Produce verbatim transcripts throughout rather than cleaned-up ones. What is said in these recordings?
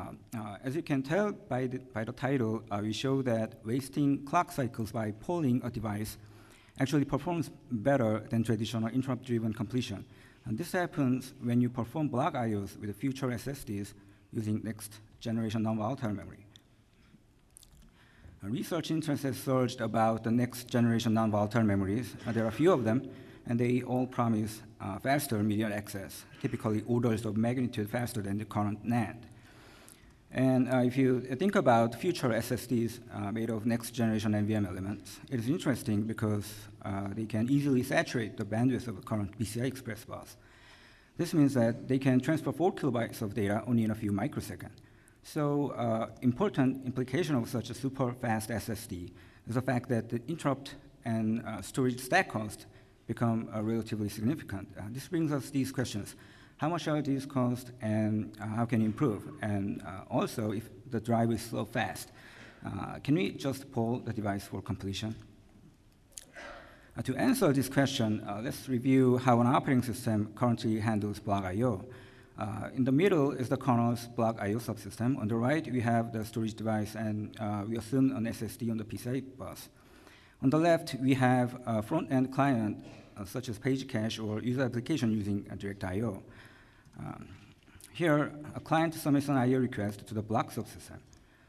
uh, as you can tell by the, by the title, uh, we show that wasting clock cycles by polling a device actually performs better than traditional interrupt-driven completion. And this happens when you perform block I Os with future S S Ds using next-generation non-volatile memory. Uh, research interest has surged about the next-generation non-volatile memories. Uh, there are a few of them, and they all promise uh, faster immediate access, typically orders of magnitude faster than the current NAND. And uh, if you think about future S S Ds uh, made of next-generation N V M elements, it is interesting because uh, they can easily saturate the bandwidth of the current P C I Express bus. This means that they can transfer four kilobytes of data only in a few microseconds. So uh, important implication of such a super fast S S D is the fact that the interrupt and uh, storage stack cost become uh, relatively significant. Uh, this brings us these questions. How much are these cost, and uh, how can you improve? And uh, also, if the drive is so fast, uh, can we just poll the device for completion? Uh, to answer this question, uh, let's review how an operating system currently handles block I O. Uh, in the middle is the kernel's block I O subsystem. On the right, we have the storage device, and uh, we assume an S S D on the P C I bus. On the left, we have a front-end client, uh, such as page cache or user application using a direct I O. Um, here, a client submits an I O request to the block subsystem.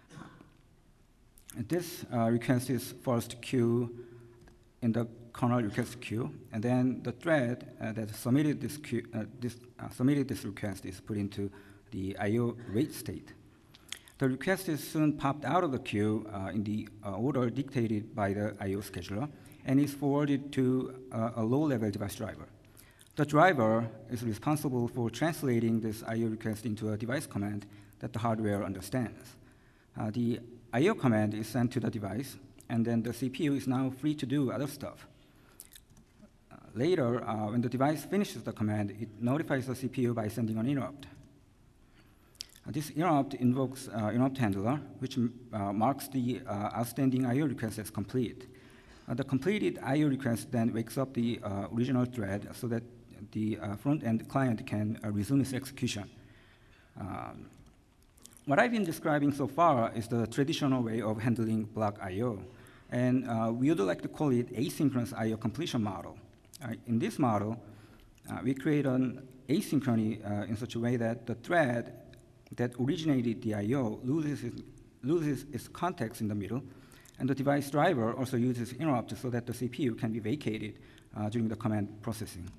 And this uh, request is first queue in the kernel request queue, and then the thread uh, that submitted this, queue, uh, this, uh, submitted this request is put into the I O wait state. The request is soon popped out of the queue uh, in the uh, order dictated by the I O scheduler, and is forwarded to uh, a low-level device driver. The driver is responsible for translating this I O request into a device command that the hardware understands. Uh, the I O command is sent to the device, and then the C P U is now free to do other stuff. Uh, later, uh, when the device finishes the command, it notifies the C P U by sending an interrupt. Uh, this interrupt invokes uh, interrupt handler, which uh, marks the uh, outstanding I O request as complete. Uh, the completed I O request then wakes up the uh, original thread so that the uh, front-end client can uh, resume its execution. Um, what I've been describing so far is the traditional way of handling block I O, and uh, we would like to call it asynchronous I O completion model. Uh, in this model, uh, we create an asynchrony uh, in such a way that the thread that originated the I O loses its, loses its context in the middle, and the device driver also uses interrupt so that the C P U can be vacated uh, during the command processing.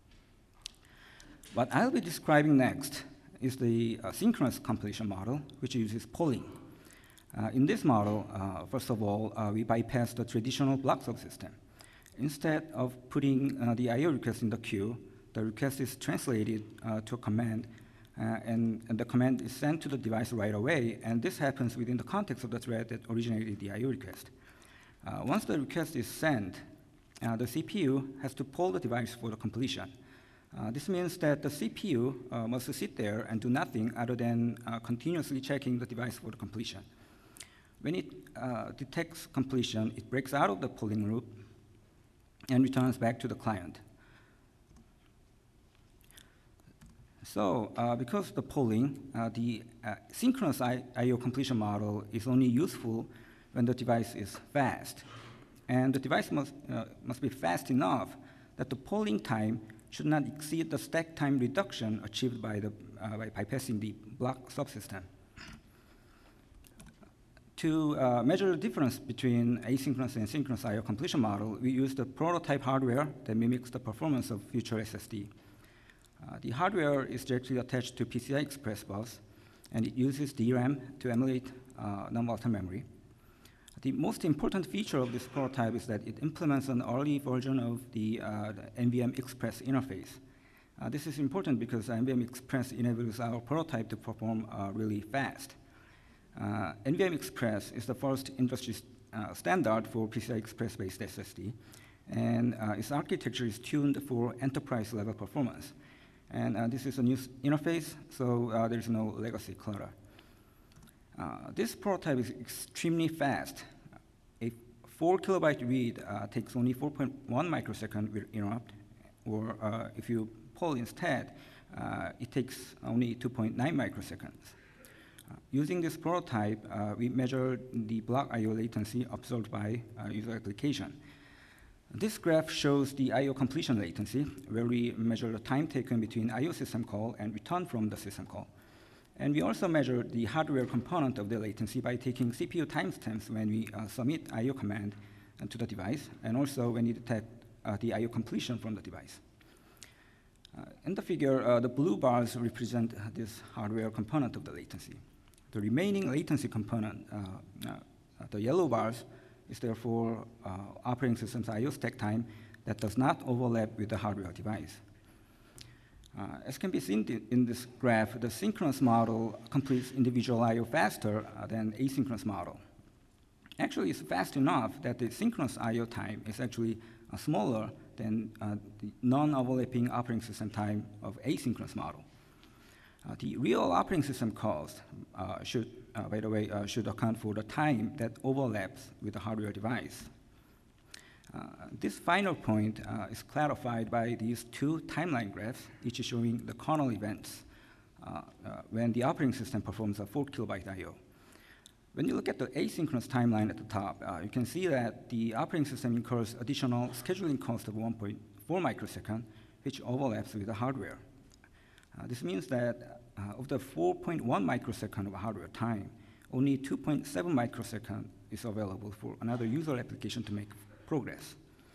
What I'll be describing next is the uh, synchronous completion model, which uses polling. Uh, in this model, uh, first of all, uh, we bypass the traditional block subsystem. Instead of putting uh, the I O request in the queue, the request is translated uh, to a command, uh, and, and the command is sent to the device right away, and this happens within the context of the thread that originated the I O request. Uh, once the request is sent, uh, the C P U has to poll the device for the completion. Uh, this means that the C P U uh, must sit there and do nothing other than uh, continuously checking the device for the completion. When it uh, detects completion, it breaks out of the polling loop and returns back to the client. So uh, because of the polling, uh, the uh, synchronous I O completion model is only useful when the device is fast. And the device must, uh, must be fast enough that the polling time should not exceed the stack time reduction achieved by, the, uh, by bypassing the block subsystem. To uh, measure the difference between asynchronous and synchronous I O completion model, we use the prototype hardware that mimics the performance of future S S D. Uh, the hardware is directly attached to P C I Express bus, and it uses D RAM to emulate uh, non-volatile memory. The most important feature of this prototype is that it implements an early version of the, uh, the N V M Express interface. Uh, this is important because N V M Express enables our prototype to perform uh, really fast. Uh, N V M Express is the first industry uh, standard for P C I Express-based S S D, and uh, its architecture is tuned for enterprise-level performance. And uh, this is a new interface, so uh, there's no legacy clutter. Uh, this prototype is extremely fast. A four kilobyte read uh, takes only four point one microsecond with interrupt, or uh, if you poll instead, uh, it takes only two point nine microseconds. Uh, using this prototype, uh, we measured the block I O latency observed by uh, user application. This graph shows the I O completion latency, where we measure the time taken between I O system call and return from the system call. And we also measure the hardware component of the latency by taking C P U timestamps when we uh, submit I O command uh, to the device, and also when we detect uh, the I O completion from the device. Uh, in the figure, uh, the blue bars represent uh, this hardware component of the latency. The remaining latency component, uh, uh, the yellow bars, is therefore uh, operating system's I O stack time that does not overlap with the hardware device. Uh, as can be seen in this graph, the synchronous model completes individual I O faster uh, than asynchronous model. Actually, it's fast enough that the synchronous I O time is actually uh, smaller than uh, the non-overlapping operating system time of asynchronous model. Uh, the real operating system cost uh, should, uh, by the way, uh, should account for the time that overlaps with the hardware device. Uh, this final point uh, is clarified by these two timeline graphs, each showing the kernel events uh, uh, when the operating system performs a four kilobyte I O. When you look at the asynchronous timeline at the top, uh, you can see that the operating system incurs additional scheduling cost of one point four microsecond, which overlaps with the hardware. Uh, this means that uh, of the four point one microsecond of hardware time, only two point seven microsecond is available for another user application to make progress.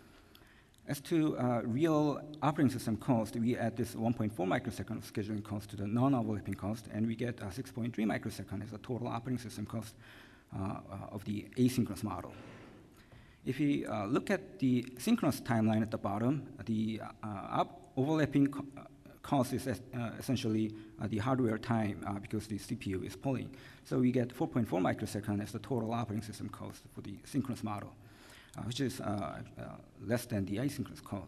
As to uh, real operating system cost, we add this one point four microsecond of scheduling cost to the non-overlapping cost, and we get uh, six point three microsecond as the total operating system cost uh, uh, of the asynchronous model. If we uh, look at the synchronous timeline at the bottom, the uh, overlapping co uh, cost is uh, essentially uh, the hardware time uh, because the C P U is pulling. So we get four point four microsecond as the total operating system cost for the synchronous model, uh, which is uh, uh, less than the asynchronous cost.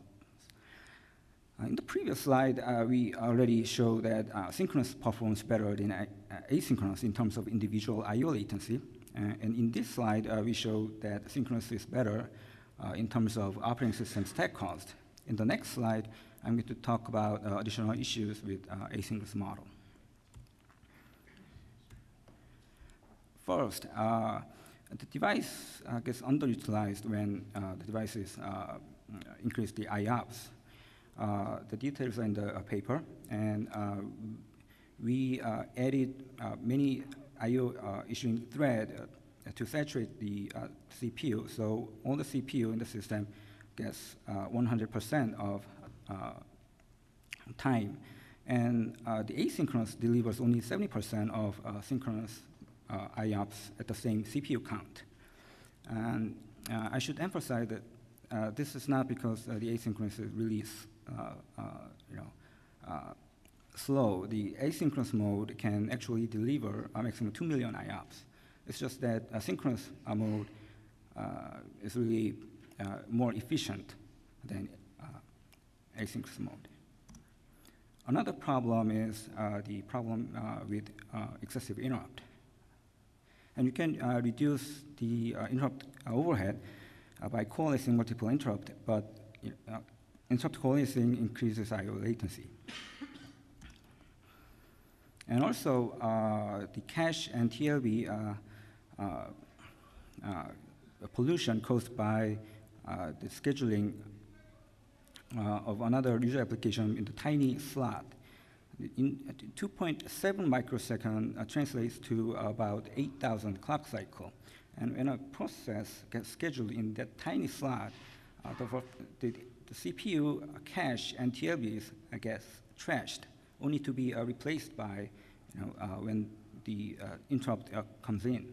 Uh, in the previous slide, uh, we already showed that uh, synchronous performs better than uh, asynchronous in terms of individual I O latency. Uh, and in this slide, uh, we show that synchronous is better uh, in terms of operating system stack cost. In the next slide, I'm going to talk about uh, additional issues with uh, asynchronous model. First, uh, the device uh, gets underutilized when uh, the devices uh, increase the I O P S. Uh, the details are in the uh, paper, and uh, we uh, added uh, many I O uh, issuing thread uh, to saturate the uh, C P U, so all the C P U in the system gets one hundred percent of uh, time, and uh, the asynchronous delivers only seventy percent of uh, synchronous uh, I O P S at the same C P U count. And uh, I should emphasize that uh, this is not because uh, the asynchronous is really uh, uh, you know, uh, slow. The asynchronous mode can actually deliver a maximum two million I O P S. It's just that a synchronous uh, mode uh, is really uh, more efficient than uh, asynchronous mode. Another problem is uh, the problem uh, with uh, excessive interrupt. And you can uh, reduce the uh, interrupt uh, overhead uh, by coalescing multiple interrupt, but uh, interrupt coalescing increases I O latency. And also, uh, the cache and T L B uh, uh, uh, pollution caused by uh, the scheduling uh, of another user application in the tiny slot. In two point seven microsecond uh, translates to about eight thousand clock cycle. And when a process gets scheduled in that tiny slot, uh, the, the, the C P U cache and T L Bs uh, gets trashed, only to be uh, replaced by, you know, uh, when the uh, interrupt uh, comes in.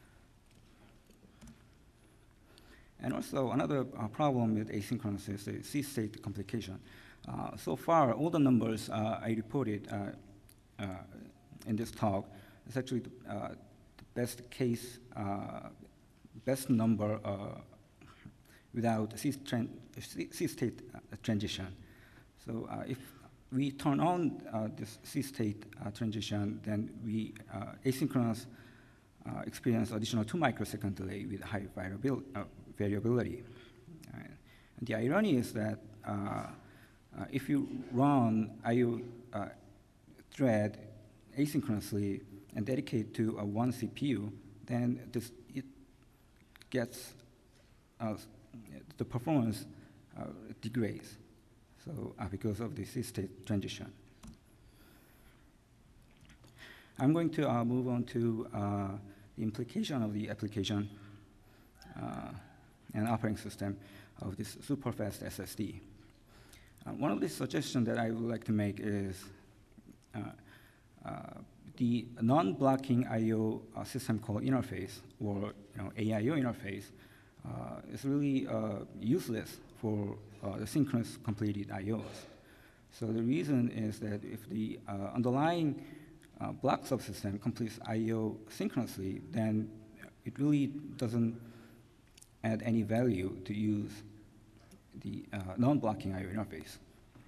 And also another uh, problem with asynchronous is the C-state complication. Uh, so far, all the numbers uh, I reported uh, uh, in this talk is actually the, uh, the best case, uh, best number uh, without C-state uh, transition. So uh, if we turn on uh, this C-state uh, transition, then we uh, asynchronous uh, experience additional two microsecond delay with high variabil uh, variability. Uh, and the irony is that uh, uh, if you run I O uh, thread asynchronously and dedicate to uh, one C P U, then this, it gets, uh, the performance uh, degrades, so uh, because of this state transition. I'm going to uh, move on to uh, the implication of the application uh, and operating system of this super fast S S D. Uh, one of the suggestions that I would like to make is uh, uh, the non-blocking I O uh, system call interface, or you know, A I O interface, uh, is really uh, useless for uh, the synchronous completed I Os. So the reason is that if the uh, underlying uh, block subsystem completes I O synchronously, then it really doesn't add any value to use the uh, non-blocking I O interface.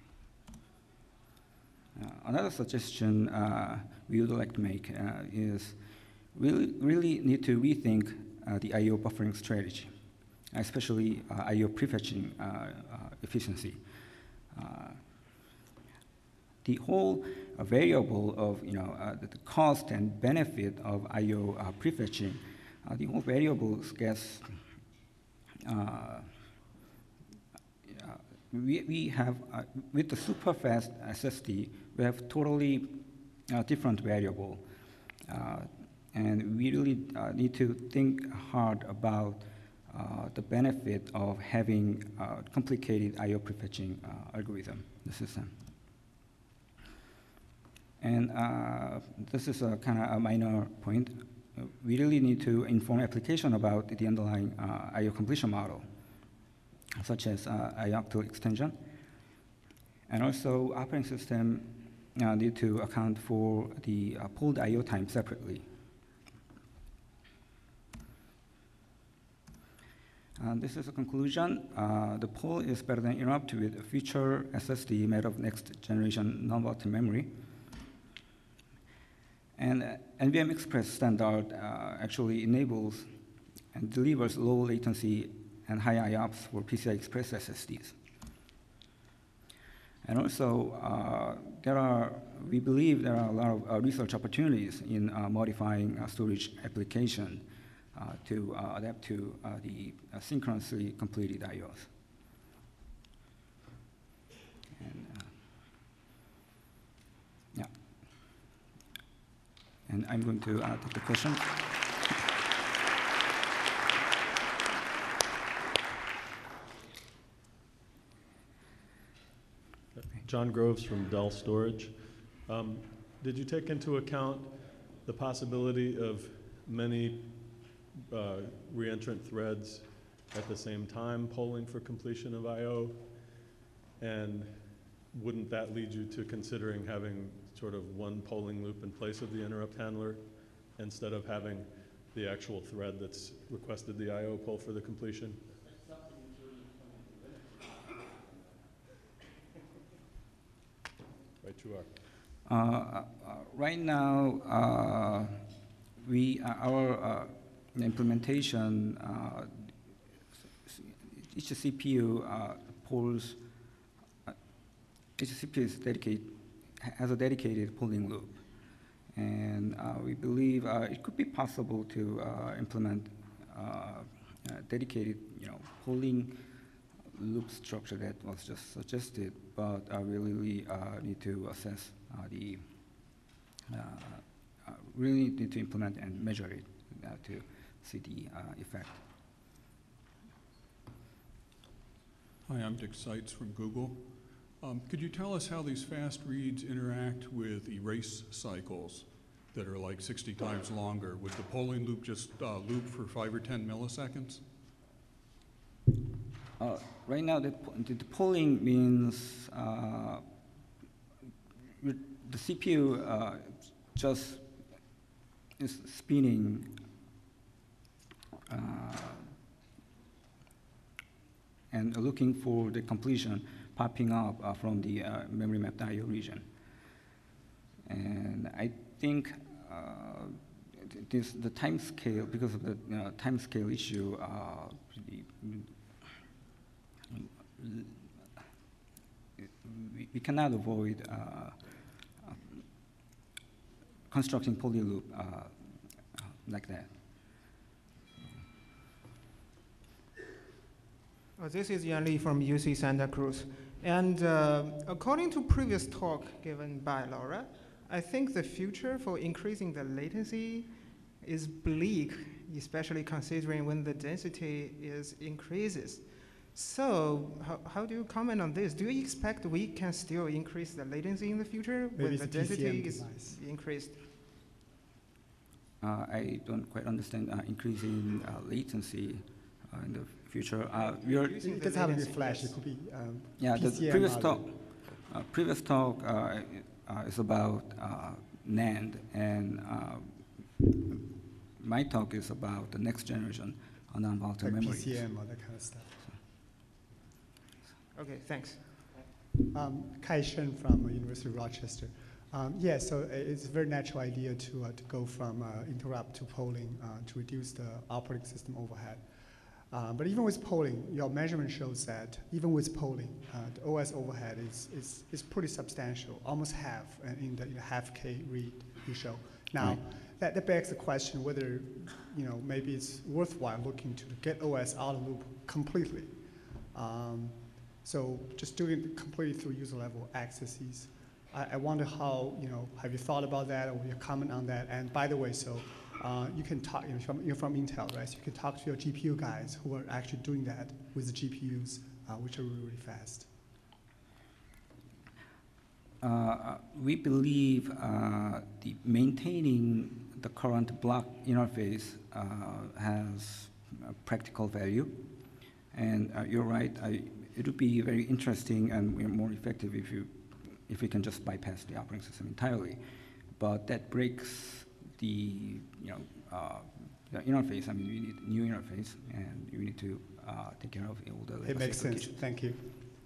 Uh, another suggestion uh, we would like to make uh, is we really need to rethink uh, the I O buffering strategy, especially uh, I O prefetching uh, uh, efficiency. Uh, the whole uh, variable of you know uh, the cost and benefit of I O uh, prefetching, uh, the whole variable gets uh, We, we have, uh, with the super fast S S D, we have totally uh, different variable. Uh, and we really uh, need to think hard about uh, the benefit of having uh, complicated I O prefetching uh, algorithm in the system. And uh, this is a kind of a minor point. Uh, we really need to inform application about the underlying uh, I O completion model, such as uh, I O C T L extension. And also, operating system uh, need to account for the uh, pulled I O time separately. And this is a conclusion. Uh, the pull is better than interrupt with a future S S D made of next generation non-volatile memory. And uh, N V M Express standard uh, actually enables and delivers low latency and high I O P S for P C I Express S S Ds. And also, uh, there are, we believe there are a lot of uh, research opportunities in uh, modifying uh, storage application uh, to uh, adapt to uh, the uh, synchronously completed I Os. And, uh, yeah. And I'm going to uh, take the question. John Groves from Dell Storage. Um, did you take into account the possibility of many uh, reentrant threads at the same time polling for completion of I O? And wouldn't that lead you to considering having sort of one polling loop in place of the interrupt handler instead of having the actual thread that's requested the I O poll for the completion? Right, you are. Uh, uh, right now, uh, we uh, our uh, implementation, uh, each C P U uh, polls. Uh, each C P U is dedicated has a dedicated polling loop, and uh, we believe uh, it could be possible to uh, implement uh, a dedicated, you know, polling loop structure that was just suggested, but uh, we really uh, need to assess uh, the, uh, uh, really need to implement and measure it uh, to see the uh, effect. Hi, I'm Dick Seitz from Google. Um, could you tell us how these fast reads interact with erase cycles that are like sixty times longer? Would the polling loop just uh, loop for five or ten milliseconds? Uh, right now, the, the, the polling means uh, the C P U uh, just is spinning uh, and looking for the completion popping up uh, from the uh, memory mapped I O region. And I think uh, this, the time scale, because of the uh, time scale issue, uh, the, we, we cannot avoid uh, constructing poly loop uh, like that. Uh, this is Yan Li from U C Santa Cruz. And uh, according to previous talk given by Laura, I think the future for increasing the latency is bleak, especially considering when the density is increases. So how, how do you comment on this? Do you expect we can still increase the latency in the future Maybe when the density is device. increased? Uh, I don't quite understand uh, increasing uh, latency uh, in the future. Uh, we are Using It the doesn't have to be latency, flash. yes. It could be um, yeah. The P C M previous module. talk, uh, previous talk uh, uh, is about uh, NAND, and uh, my talk is about the next generation of non-volatile like P memories. C M or that kind of stuff. Okay, thanks. Um, Kai Shen from uh, University of Rochester. Um, yeah, so uh, it's a very natural idea to, uh, to go from uh, interrupt to polling uh, to reduce the operating system overhead. Uh, but even with polling, your measurement shows that even with polling, uh, the O S overhead is, is, is pretty substantial, almost half uh, in the, in the half K read you show. Now, Right. that, that begs the question whether, you know, maybe it's worthwhile looking to get O S out of the loop completely. Um, so just doing it completely through user level accesses. I, I wonder how, you know, have you thought about that, or your comment on that? And by the way, so uh, you can talk, you know, from, you're from Intel, right? So you can talk to your G P U guys who are actually doing that with the G P Us, uh, which are really, really fast. Uh, we believe uh, the maintaining the current block interface uh, has a practical value, and uh, you're right. I, it would be very interesting and more effective if you, if we can just bypass the operating system entirely, but that breaks the you know uh, the interface. I mean, we need a new interface, and you need to uh, take care of all the legacy It makes sense. applications. Thank you.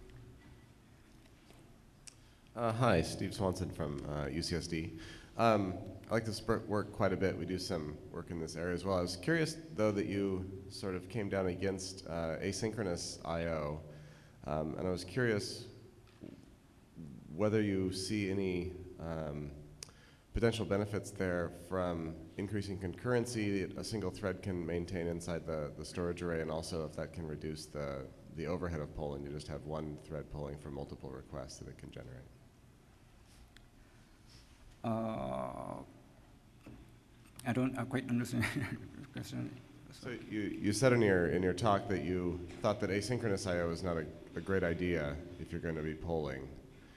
Uh, hi, Steve Swanson from uh, U C S D. Um, I like this work quite a bit. We do some work in this area as well. I was curious, though, that you sort of came down against uh, asynchronous I O. Um, and I was curious whether you see any um, potential benefits there from increasing concurrency that a single thread can maintain inside the, the storage array, and also if that can reduce the, the overhead of polling. You just have one thread polling for multiple requests that it can generate. Uh, I don't uh, quite understand the question. So you, you said in your, in your talk that you thought that asynchronous I O is not a, a great idea if you're going to be polling.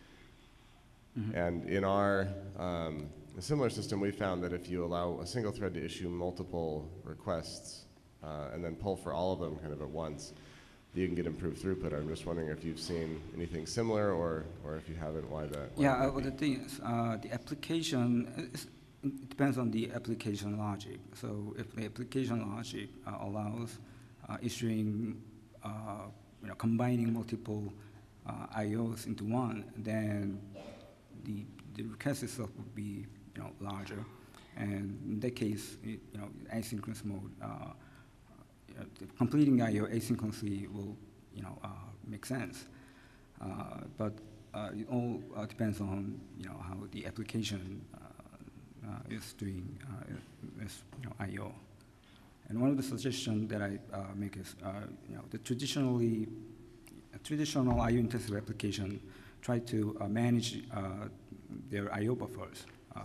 Mhm. And in our um, a similar system, we found that if you allow a single thread to issue multiple requests uh, and then poll for all of them kind of at once, you can get improved throughput. I'm just wondering if you've seen anything similar, or, or if you haven't, why that? Why Yeah, that uh, might well, the be. thing is, uh, the application, is, it depends on the application logic. So if the application logic uh, allows uh, issuing, uh, you know, combining multiple uh, I Os into one, then the, the request itself would be, you know, larger. And in that case, it, you know, asynchronous mode, uh, uh, completing I O asynchronously will, you know, uh, make sense. Uh, but uh, it all uh, depends on, you know, how the application uh, uh, is doing uh, this, you know, I O. And one of the suggestions that I uh, make is, uh, you know, the traditionally traditional I O intensive application try to uh, manage uh, their I O buffers. Uh,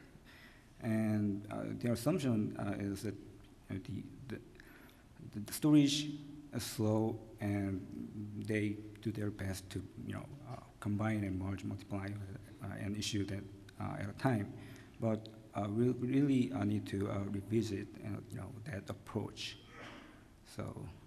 and uh, their assumption uh, is that uh, the, the the storage is slow, and they do their best to, you know, uh, combine and merge multiple I O uh, and issue that uh, at a time. But uh, we really uh, need to uh, revisit, uh, you know, that approach. So.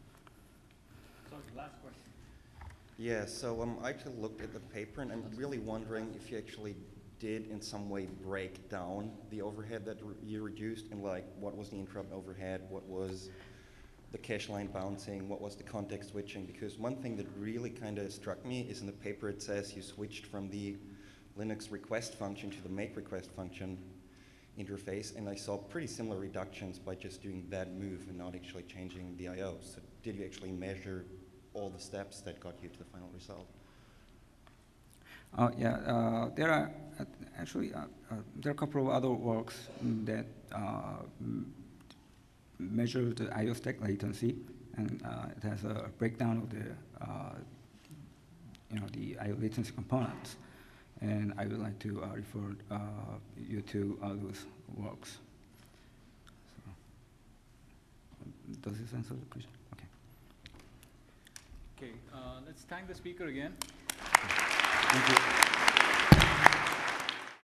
So the last question. Yeah. So um, I actually looked at the paper, and I'm really wondering if you actually did in some way break down the overhead that re you reduced, and like what was the interrupt overhead, what was the cache line bouncing, what was the context switching? Because one thing that really kind of struck me is in the paper it says you switched from the Linux request function to the make request function interface, and I saw pretty similar reductions by just doing that move and not actually changing the I O. So did you actually measure all the steps that got you to the final result? Uh, yeah, uh, there are, uh, Actually, uh, uh, there are a couple of other works mm, that uh, m- measure the I O stack latency, and uh, it has a breakdown of the uh, you know the I O latency components. And I would like to uh, refer uh, you to uh, those works. So, does this answer the question? Okay. Okay, uh, let's thank the speaker again. Thank you.